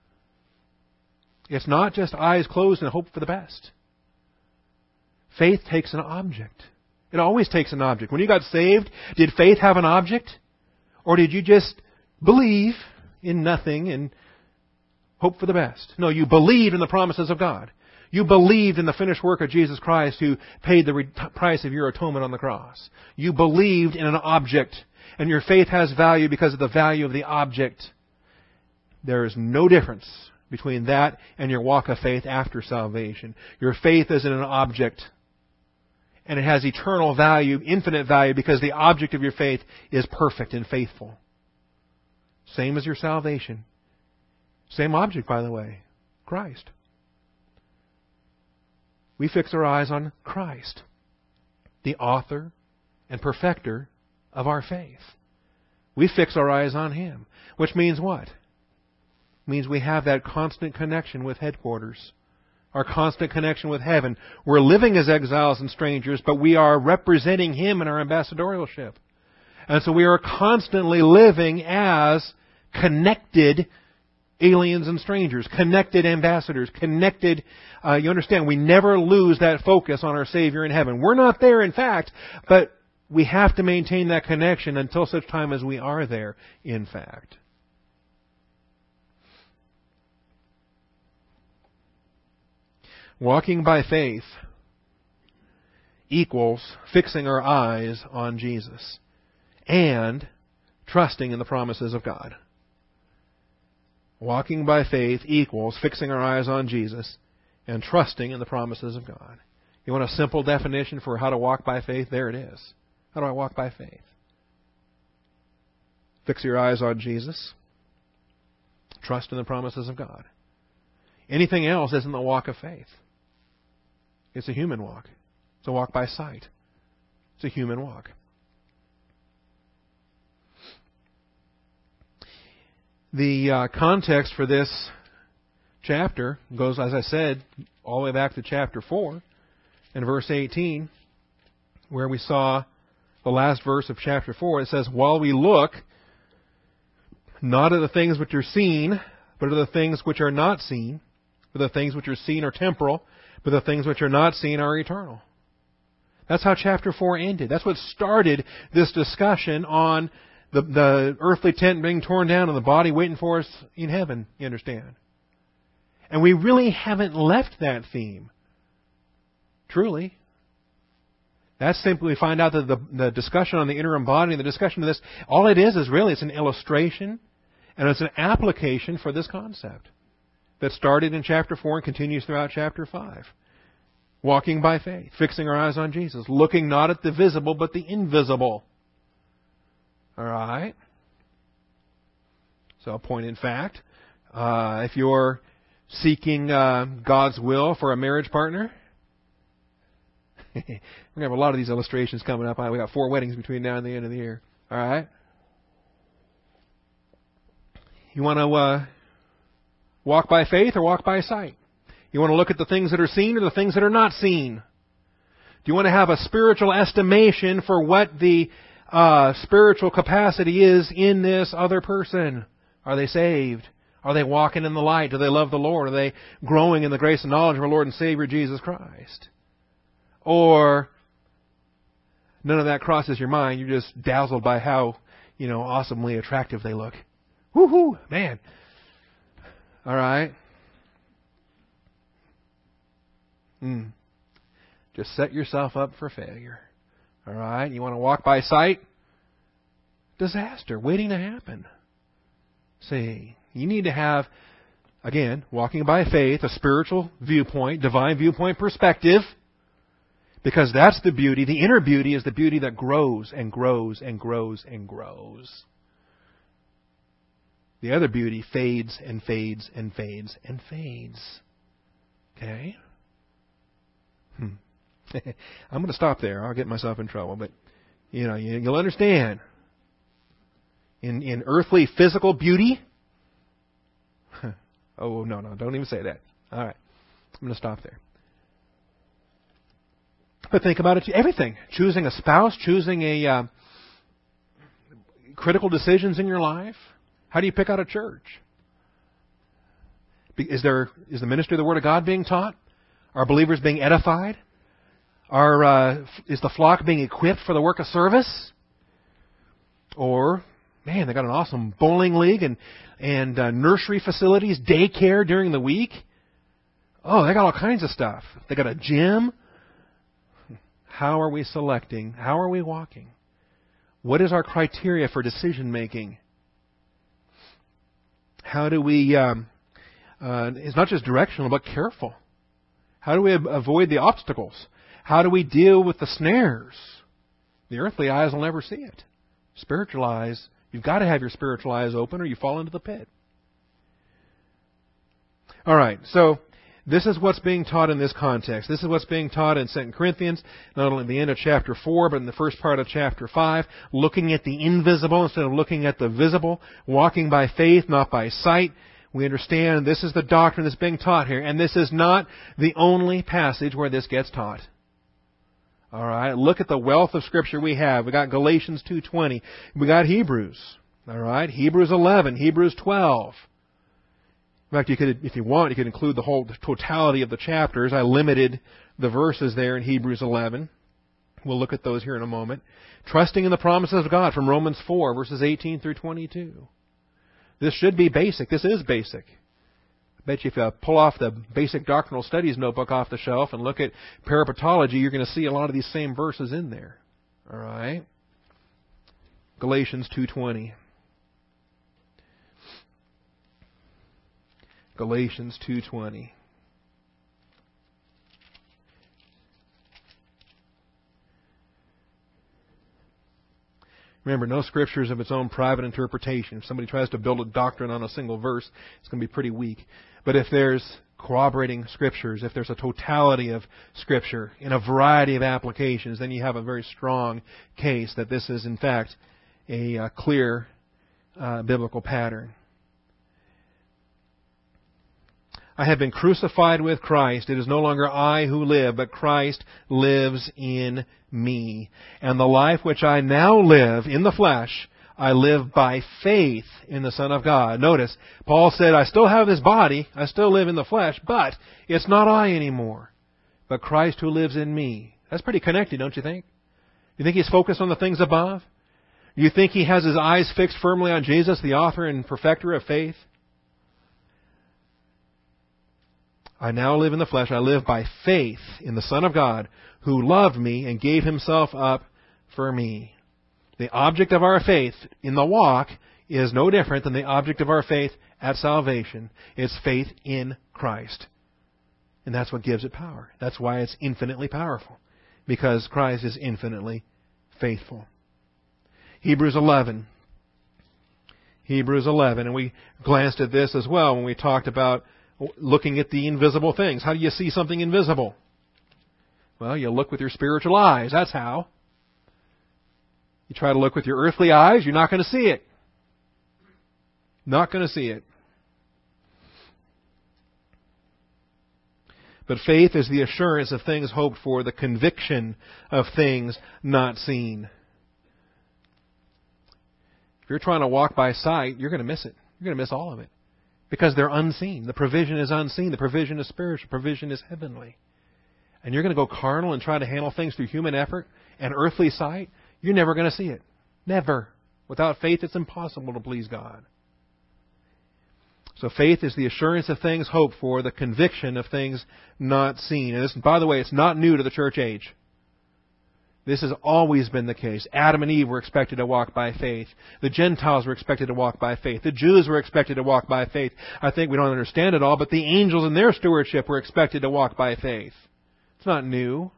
It's not just eyes closed and hope for the best. Faith takes an object. It always takes an object. When you got saved, did faith have an object? Or did you just believe in nothing and hope for the best? No, you believed in the promises of God. You believed in the finished work of Jesus Christ who paid the re- price of your atonement on the cross. You believed in an object, and your faith has value because of the value of the object. There is no difference between that and your walk of faith after salvation. Your faith is in an object, and it has eternal value, infinite value, because the object of your faith is perfect and faithful. Same as your salvation. Same object, by the way, Christ. We fix our eyes on Christ, the author and perfecter of our faith. We fix our eyes on Him, which means what? It means we have that constant connection with headquarters, our constant connection with heaven. We're living as exiles and strangers, but we are representing Him in our ambassadorialship. And so we are constantly living as connected aliens and strangers, connected ambassadors, connected, uh, you understand, we never lose that focus on our Savior in heaven. We're not there, in fact, but we have to maintain that connection until such time as we are there, in fact. Walking by faith equals fixing our eyes on Jesus and trusting in the promises of God. Walking by faith equals fixing our eyes on Jesus and trusting in the promises of God. You want a simple definition for how to walk by faith? There it is. How do I walk by faith? Fix your eyes on Jesus. Trust in the promises of God. Anything else isn't the walk of faith. It's a human walk. It's a walk by sight. It's a human walk. The uh, context for this chapter goes, as I said, all the way back to chapter four and verse eighteen, where we saw the last verse of chapter four. It says, while we look not at the things which are seen, but at the things which are not seen. For the things which are seen are temporal, but the things which are not seen are eternal. That's how chapter four ended. That's what started this discussion on the, the earthly tent being torn down and the body waiting for us in heaven, you understand. And we really haven't left that theme. Truly. That's simply find out that the, the discussion on the interim body and the discussion of this, all it is is really it's an illustration and it's an application for this concept that started in chapter four and continues throughout chapter five. Walking by faith, fixing our eyes on Jesus, looking not at the visible but the invisible. All right? So a point in fact, uh, if you're seeking uh, God's will for a marriage partner, we're going to have a lot of these illustrations coming up. We got four weddings between now and the end of the year. All right? You want to uh, walk by faith or walk by sight? You want to look at the things that are seen or the things that are not seen? Do you want to have a spiritual estimation for what the uh, spiritual capacity is in this other person? Are they saved? Are they walking in the light? Do they love the Lord? Are they growing in the grace and knowledge of our Lord and Savior Jesus Christ? Or none of that crosses your mind. You're just dazzled by how, you know, awesomely attractive they look. Woohoo, man. All right. Mm. Just set yourself up for failure. All right. You want to walk by sight? Disaster waiting to happen. See, you need to have, again, walking by faith, a spiritual viewpoint, divine viewpoint perspective. Because that's the beauty. The inner beauty is the beauty that grows and grows and grows and grows. The other beauty fades and fades and fades and fades. Okay? Hmm. I'm going to stop there. I'll get myself in trouble. But, you know, you'll understand. In, in earthly physical beauty. Oh, no, no. Don't even say that. All right. I'm going to stop there. But think about it, everything. Choosing a spouse, choosing a uh, critical decisions in your life. How do you pick out a church? Is there is the ministry of the Word of God being taught? Are believers being edified? Are uh, is the flock being equipped for the work of service? Or, man, they got an awesome bowling league and and uh, nursery facilities, daycare during the week. Oh, they got all kinds of stuff. They got a gym. How are we selecting? How are we walking? What is our criteria for decision making? How do we? Um, uh, it's not just directional, but careful. How do we avoid the obstacles? How do we deal with the snares? The earthly eyes will never see it. Spiritual eyes, you've got to have your spiritual eyes open or you fall into the pit. All right, so this is what's being taught in this context. This is what's being taught in Second Corinthians, not only at the end of chapter four, but in the first part of chapter five, looking at the invisible instead of looking at the visible, walking by faith, not by sight. We understand this is the doctrine that's being taught here, and this is not the only passage where this gets taught. All right, look at the wealth of Scripture we have. We got Galatians two twenty. We got Hebrews. All right, Hebrews eleven, Hebrews twelve. In fact, you could, if you want, you could include the whole the totality of the chapters. I limited the verses there in Hebrews eleven. We'll look at those here in a moment. Trusting in the promises of God from Romans four, verses eighteen through twenty-two. This should be basic. This is basic. I bet you if you pull off the Basic Doctrinal Studies notebook off the shelf and look at parapetology, you're going to see a lot of these same verses in there. All right? Galatians two twenty. Galatians two twenty. Remember, no Scripture is of its own private interpretation. If somebody tries to build a doctrine on a single verse, it's going to be pretty weak. But if there's corroborating Scriptures, if there's a totality of Scripture in a variety of applications, then you have a very strong case that this is, in fact, a uh, clear uh, biblical pattern. I have been crucified with Christ. It is no longer I who live, but Christ lives in me. And the life which I now live in the flesh, I live by faith in the Son of God. Notice, Paul said, I still have this body, I still live in the flesh, but it's not I anymore, but Christ who lives in me. That's pretty connected, don't you think? You think he's focused on the things above? You think he has his eyes fixed firmly on Jesus, the author and perfecter of faith? I now live in the flesh. I live by faith in the Son of God who loved me and gave himself up for me. The object of our faith in the walk is no different than the object of our faith at salvation. It's faith in Christ. And that's what gives it power. That's why it's infinitely powerful. Because Christ is infinitely faithful. Hebrews eleven. Hebrews eleven. And we glanced at this as well when we talked about looking at the invisible things. How do you see something invisible? Well, you look with your spiritual eyes. That's how. You try to look with your earthly eyes, you're not going to see it. Not going to see it. But faith is the assurance of things hoped for, the conviction of things not seen. If you're trying to walk by sight, you're going to miss it. You're going to miss all of it. Because they're unseen. The provision is unseen. The provision is spiritual. The provision is heavenly. And you're going to go carnal and try to handle things through human effort and earthly sight. You're never going to see it. Never. Without faith, it's impossible to please God. So faith is the assurance of things hoped for, the conviction of things not seen. And this, by the way, it's not new to the church age. This has always been the case. Adam and Eve were expected to walk by faith. The Gentiles were expected to walk by faith. The Jews were expected to walk by faith. I think we don't understand it all, but the angels in their stewardship were expected to walk by faith. It's not new.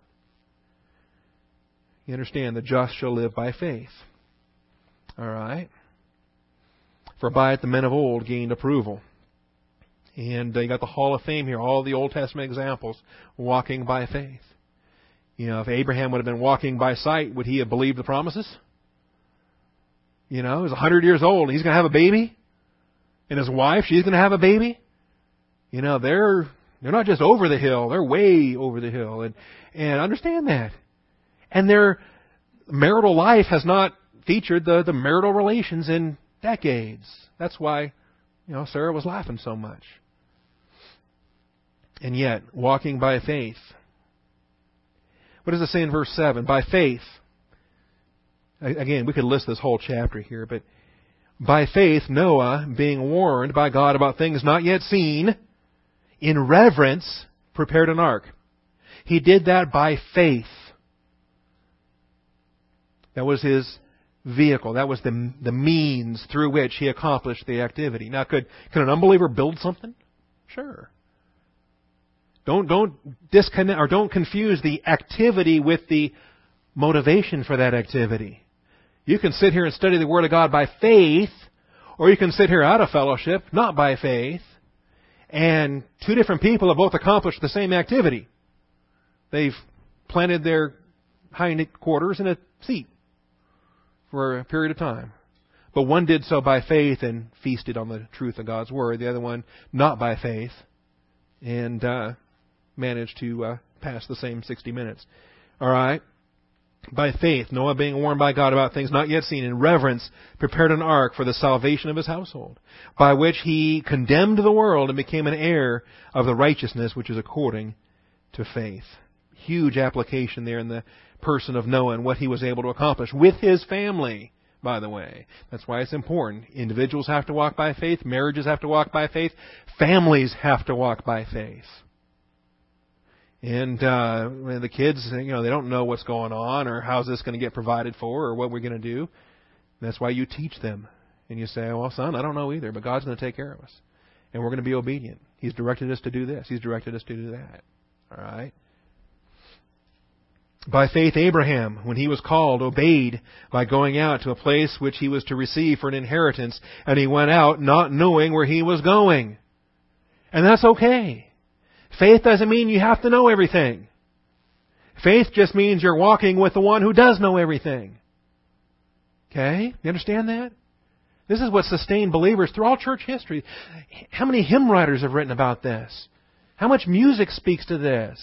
You understand, the just shall live by faith. All right? For by it the men of old gained approval. And uh, you got the Hall of Fame here, all the Old Testament examples, walking by faith. You know, if Abraham would have been walking by sight, would he have believed the promises? You know, he's one hundred years old, and he's going to have a baby. And his wife, she's going to have a baby. You know, they're They're not just over the hill, they're way over the hill. And, and understand that. And their marital life has not featured the, the marital relations in decades. That's why, you know, Sarah was laughing so much. And yet, walking by faith. What does it say in verse seven? By faith. Again, we could list this whole chapter here, but by faith, Noah, being warned by God about things not yet seen, in reverence, prepared an ark. He did that by faith. That was his vehicle. That was the, the means through which he accomplished the activity. Now, could, could an unbeliever build something? Sure. Don't, don't disconnect, or don't confuse the activity with the motivation for that activity. You can sit here and study the Word of God by faith, or you can sit here out of fellowship, not by faith, and two different people have both accomplished the same activity. They've planted their hind quarters in a seat for a period of time. But one did so by faith and feasted on the truth of God's Word. The other one not by faith and uh, managed to uh, pass the same sixty minutes. All right? By faith, Noah, being warned by God about things not yet seen, in reverence, prepared an ark for the salvation of his household, by which he condemned the world and became an heir of the righteousness which is according to faith. Huge application there in the person of Noah and what he was able to accomplish with his family, by the way. That's why it's important. Individuals have to walk by faith. Marriages have to walk by faith. Families have to walk by faith. And uh, the kids, you know, they don't know what's going on or how's this going to get provided for or what we're going to do. That's why you teach them. And you say, well, son, I don't know either, but God's going to take care of us. And we're going to be obedient. He's directed us to do this. He's directed us to do that. All right? By faith, Abraham, when he was called, obeyed by going out to a place which he was to receive for an inheritance. And he went out not knowing where he was going. And that's okay. Faith doesn't mean you have to know everything. Faith just means you're walking with the one who does know everything. Okay? You understand that? This is what sustained believers through all church history. How many hymn writers have written about this? How much music speaks to this?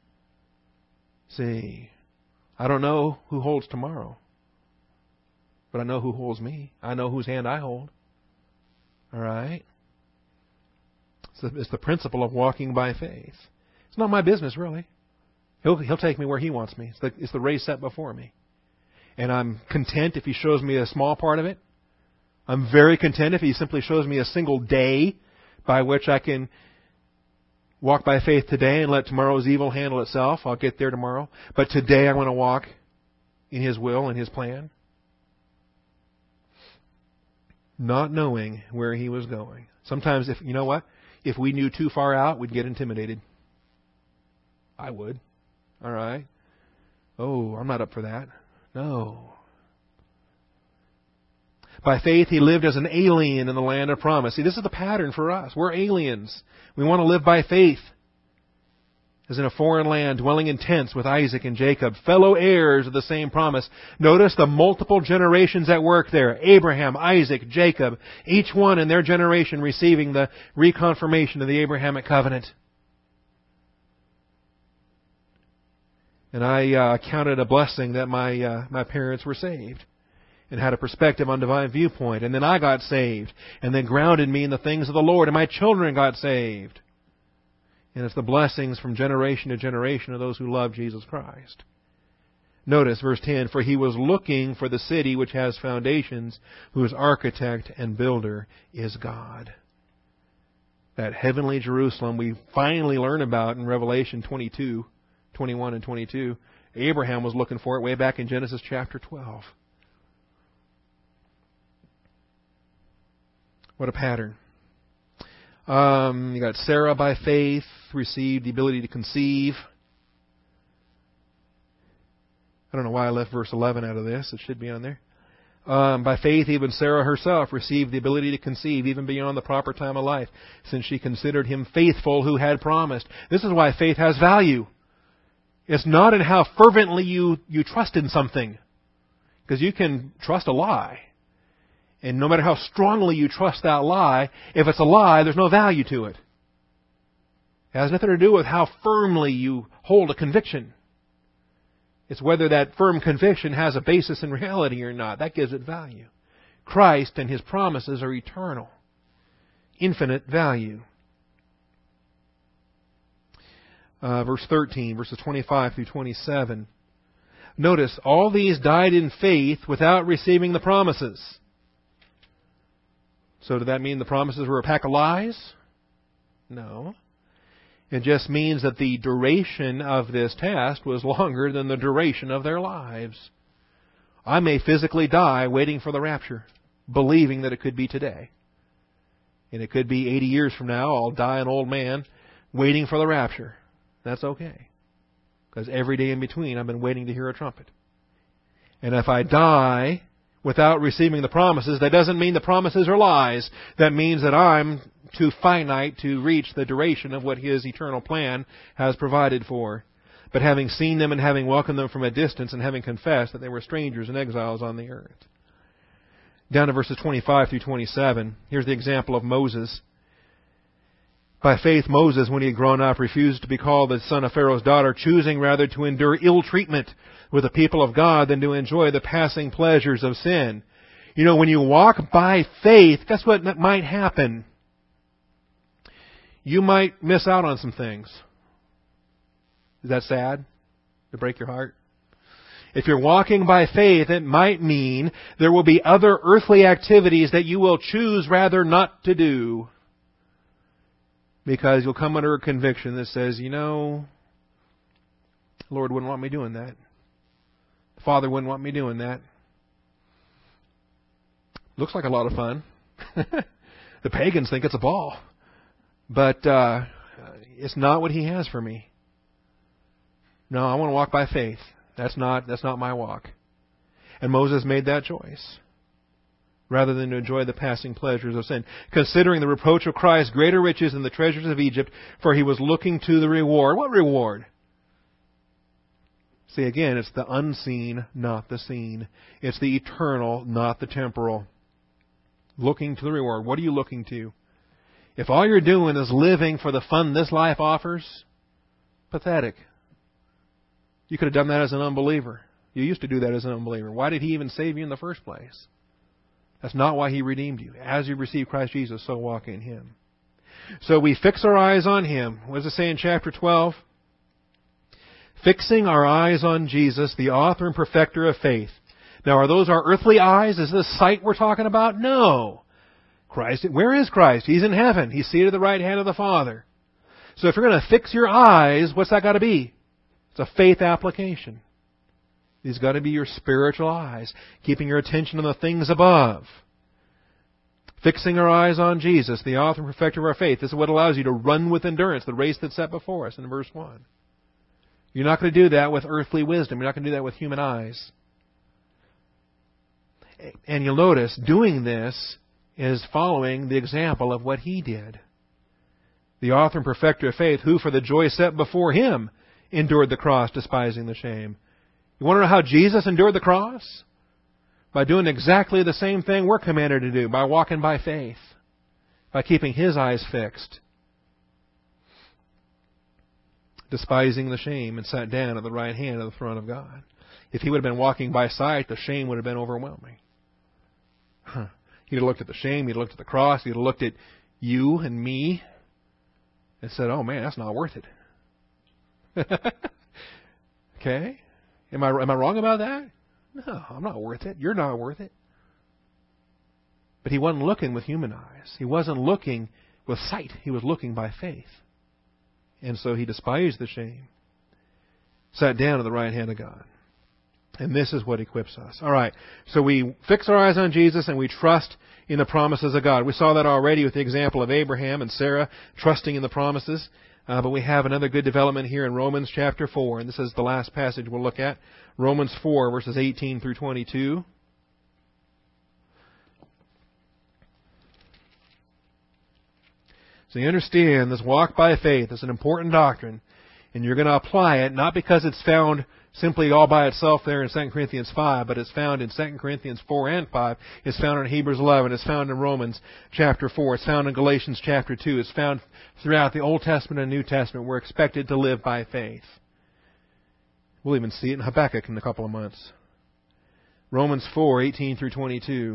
See, I don't know who holds tomorrow, but I know who holds me. I know whose hand I hold. All right? It's the principle of walking by faith. It's not my business, really. He'll, he'll take me where He wants me. It's the, it's the race set before me. And I'm content if He shows me a small part of it. I'm very content if He simply shows me a single day by which I can walk by faith today and let tomorrow's evil handle itself. I'll get there tomorrow. But today I want to walk in His will and His plan. Not knowing where He was going. Sometimes, if you know what? If we knew too far out, we'd get intimidated. I would. All right. Oh, I'm not up for that. No. By faith, he lived as an alien in the land of promise. See, this is the pattern for us. We're aliens. We want to live by faith. As in a foreign land, dwelling in tents with Isaac and Jacob, fellow heirs of the same promise. Notice the multiple generations at work there. Abraham, Isaac, Jacob, each one in their generation receiving the reconfirmation of the Abrahamic covenant. And I uh, counted a blessing that my uh, my parents were saved and had a perspective on divine viewpoint. And then I got saved and then grounded me in the things of the Lord, and my children got saved. And it's the blessings from generation to generation of those who love Jesus Christ. Notice verse ten, for he was looking for the city which has foundations, whose architect and builder is God. That heavenly Jerusalem we finally learn about in Revelation twenty-two, twenty-one and twenty-two. Abraham was looking for it way back in Genesis chapter twelve. What a pattern. Um, you got Sarah by faith received the ability to conceive. I don't know why I left verse eleven out of this. It should be on there. Um, by faith, even Sarah herself received the ability to conceive even beyond the proper time of life, since she considered him faithful who had promised. This is why faith has value. It's not in how fervently you, you trust in something. Because you can trust a lie. And no matter how strongly you trust that lie, if it's a lie, there's no value to it. It has nothing to do with how firmly you hold a conviction. It's whether that firm conviction has a basis in reality or not. That gives it value. Christ and His promises are eternal. Infinite value. Uh, verse thirteen, verses twenty-five through twenty-seven. Notice, all these died in faith without receiving the promises. So did that mean the promises were a pack of lies? No. It just means that the duration of this test was longer than the duration of their lives. I may physically die waiting for the rapture, believing that it could be today. And it could be eighty years from now, I'll die an old man waiting for the rapture. That's okay. Because every day in between, I've been waiting to hear a trumpet. And if I die without receiving the promises, that doesn't mean the promises are lies. That means that I'm too finite to reach the duration of what His eternal plan has provided for. But having seen them and having welcomed them from a distance and having confessed that they were strangers and exiles on the earth. Down to verses twenty-five through twenty-seven, here's the example of Moses. By faith, Moses, when he had grown up, refused to be called the son of Pharaoh's daughter, choosing rather to endure ill treatment with the people of God than to enjoy the passing pleasures of sin. You know, when you walk by faith, guess what might happen? You might miss out on some things. Is that sad? To break your heart? If you're walking by faith, it might mean there will be other earthly activities that you will choose rather not to do. Because you'll come under a conviction that says, you know, the Lord wouldn't want me doing that. The Father wouldn't want me doing that. Looks like a lot of fun. The pagans think it's a ball. But uh, it's not what He has for me. No, I want to walk by faith. That's not, that's not my walk. And Moses made that choice, rather than to enjoy the passing pleasures of sin, considering the reproach of Christ greater riches than the treasures of Egypt, for he was looking to the reward. What reward? See, again, it's the unseen, not the seen. It's the eternal, not the temporal. Looking to the reward. What are you looking to? If all you're doing is living for the fun this life offers, pathetic. You could have done that as an unbeliever. You used to do that as an unbeliever. Why did He even save you in the first place? That's not why He redeemed you. As you receive Christ Jesus, so walk in Him. So we fix our eyes on Him. What does it say in chapter twelve? Fixing our eyes on Jesus, the author and perfecter of faith. Now, are those our earthly eyes? Is this sight we're talking about? No. Christ, where is Christ? He's in heaven. He's seated at the right hand of the Father. So if you're going to fix your eyes, what's that got to be? It's a faith application. These got to be your spiritual eyes, keeping your attention on the things above. Fixing our eyes on Jesus, the author and perfecter of our faith. This is what allows you to run with endurance the race that's set before us in verse one. You're not going to do that with earthly wisdom. You're not going to do that with human eyes. And you'll notice, doing this is following the example of what He did. The author and perfecter of faith, who for the joy set before Him endured the cross, despising the shame. You want to know how Jesus endured the cross? By doing exactly the same thing we're commanded to do, by walking by faith, by keeping His eyes fixed, despising the shame, and sat down at the right hand of the throne of God. If He would have been walking by sight, the shame would have been overwhelming. Huh. He'd have looked at the shame, he'd have looked at the cross, he'd have looked at you and me, and said, oh man, that's not worth it. Okay? Am I am I wrong about that? No, I'm not worth it. You're not worth it. But He wasn't looking with human eyes. He wasn't looking with sight. He was looking by faith. And so He despised the shame. Sat down at the right hand of God. And this is what equips us. All right. So we fix our eyes on Jesus and we trust in the promises of God. We saw that already with the example of Abraham and Sarah trusting in the promises. Uh, but we have another good development here in Romans chapter four. And this is the last passage we'll look at. Romans four, verses eighteen through twenty-two. So you understand this walk by faith is an important doctrine. And you're going to apply it not because it's found simply all by itself there in Second Corinthians five, but it's found in Second Corinthians four and five. It's found in Hebrews eleven. It's found in Romans chapter four. It's found in Galatians chapter two. It's found throughout the Old Testament and New Testament. We're expected to live by faith. We'll even see it in Habakkuk in a couple of months. Romans four, eighteen through twenty-two.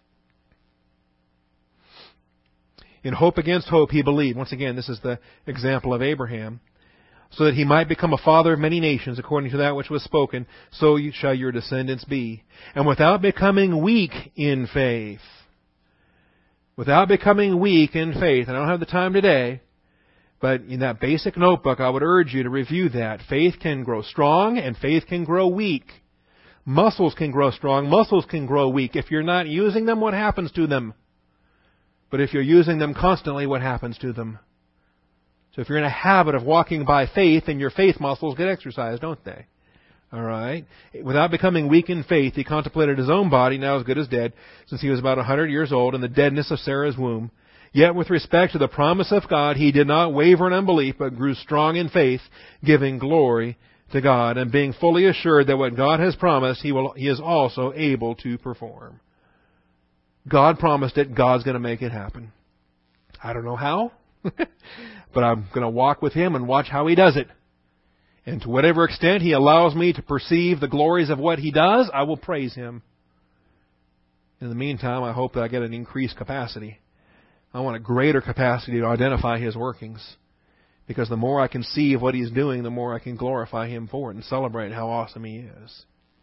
In hope against hope he believed. Once again, this is the example of Abraham. So that he might become a father of many nations, according to that which was spoken, so shall your descendants be. And without becoming weak in faith, without becoming weak in faith, and I don't have the time today, but in that basic notebook, I would urge you to review that. Faith can grow strong and faith can grow weak. Muscles can grow strong, muscles can grow weak. If you're not using them, what happens to them? But if you're using them constantly, what happens to them? So if you're in a habit of walking by faith, then your faith muscles get exercised, don't they? All right. Without becoming weak in faith, he contemplated his own body, now as good as dead, since he was about a hundred years old, in the deadness of Sarah's womb. Yet with respect to the promise of God, he did not waver in unbelief, but grew strong in faith, giving glory to God, and being fully assured that what God has promised, he will, he is also able to perform. God promised it. God's going to make it happen. I don't know how, but I'm going to walk with Him and watch how He does it. And to whatever extent He allows me to perceive the glories of what He does, I will praise Him. In the meantime, I hope that I get an increased capacity. I want a greater capacity to identify His workings. Because the more I can see of what He's doing, the more I can glorify Him for it and celebrate how awesome He is.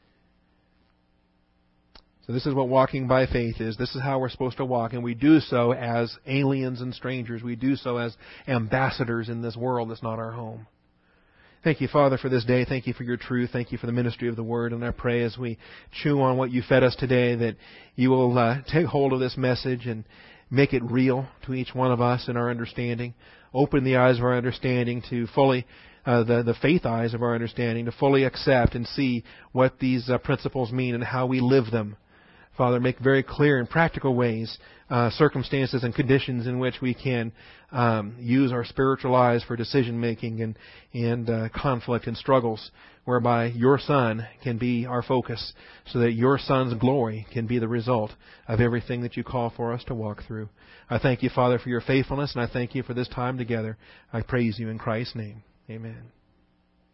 So this is what walking by faith is. This is how we're supposed to walk. And we do so as aliens and strangers. We do so as ambassadors in this world that's not our home. Thank you, Father, for this day. Thank you for your truth. Thank you for the ministry of the Word. And I pray as we chew on what you fed us today that you will uh, take hold of this message and make it real to each one of us in our understanding. Open the eyes of our understanding to fully, uh, the, the faith eyes of our understanding, to fully accept and see what these uh, principles mean and how we live them. Father, make very clear in practical ways uh, circumstances and conditions in which we can um, use our spiritual eyes for decision making and and uh, conflict and struggles, whereby your Son can be our focus, so that your Son's glory can be the result of everything that you call for us to walk through. I thank you, Father, for your faithfulness, and I thank you for this time together. I praise you in Christ's name. Amen.